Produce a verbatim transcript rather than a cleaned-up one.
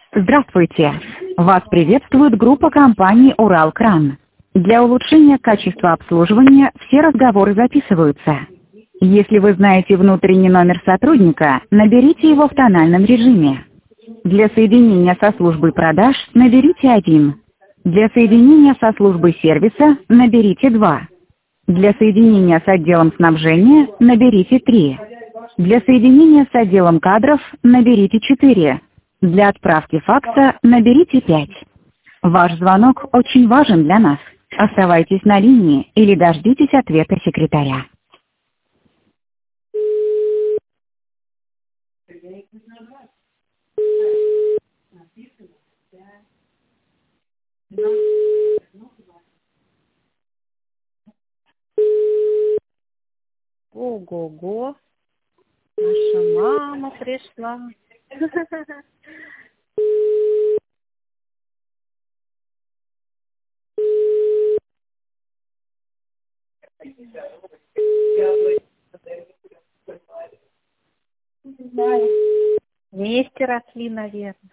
Здравствуйте! Вас приветствует группа компании «Уралкран». Для улучшения качества обслуживания все разговоры записываются. Если вы знаете внутренний номер сотрудника, наберите его в тональном режиме. Для соединения со службой продаж наберите один. Для соединения со службой сервиса наберите два. Для соединения с отделом снабжения наберите три. Для соединения с отделом кадров наберите четыре. Для отправки факса наберите пять. Ваш звонок очень важен для нас. Оставайтесь на линии или дождитесь ответа секретаря. Ого-го, наша мама пришла. Не знаю. Вместе росли, наверное.